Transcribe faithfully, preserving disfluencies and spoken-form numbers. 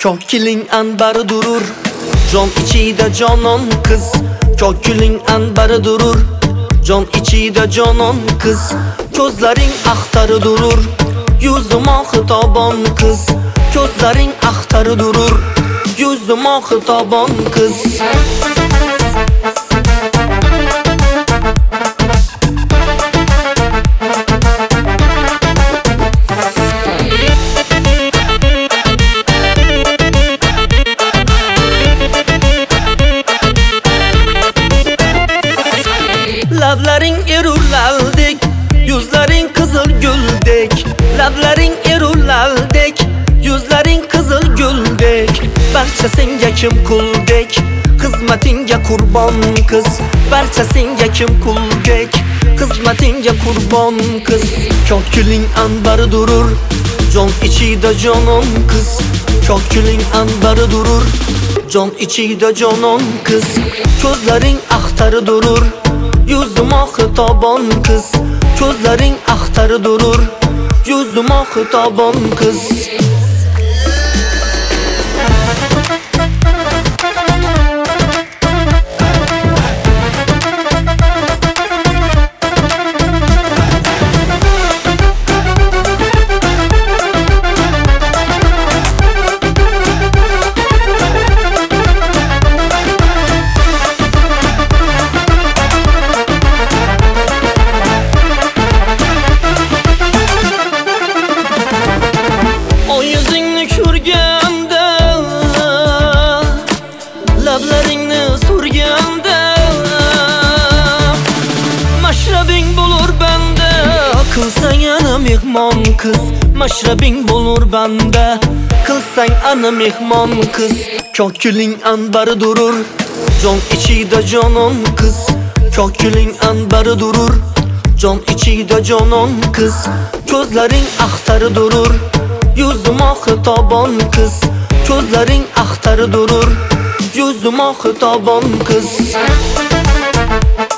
Ko'kiling anbari durur, jon ichida jonon qiz. Ko'kiling anbari durur, jon ichida jonon qiz. Ko'zlaring axtari durur, yuzima xitobon qiz. Ko'zlaring axtari durur, yuzima xitobon qiz. Lablaring erurlardek, yuzlaring qizil guldek. Lablaring erurlardek, yuzlaring qizil guldek. Barcha senga kim quldek, xizmatingga qurbon qiz. Barcha senga kim quldek, xizmatingga qurbon qiz. Ko'kiling anbari durur, jon ichida jonon qiz. Ko'kiling anbari durur, jon ichida jonon qiz. Ko'zlaring axtari durur, yuzima xitobon qiz. Ko'zlaring axtari durur, yuzima xitobon qiz. Lablaringni surganda mashrabing bo'lur banda. Qilsang ana mehmon qiz, mashrabing bo'lur banda. Qilsang ana mehmon qiz. Ko'kiling anbari durur, jon ichida jonon qiz. Ko'kiling anbari durur, jon ichida jonon qiz. Ko'zlaring axtari durur, yuzima xitobon qiz. Ko'zlaring axtari durur, yuzima xitobon qiz.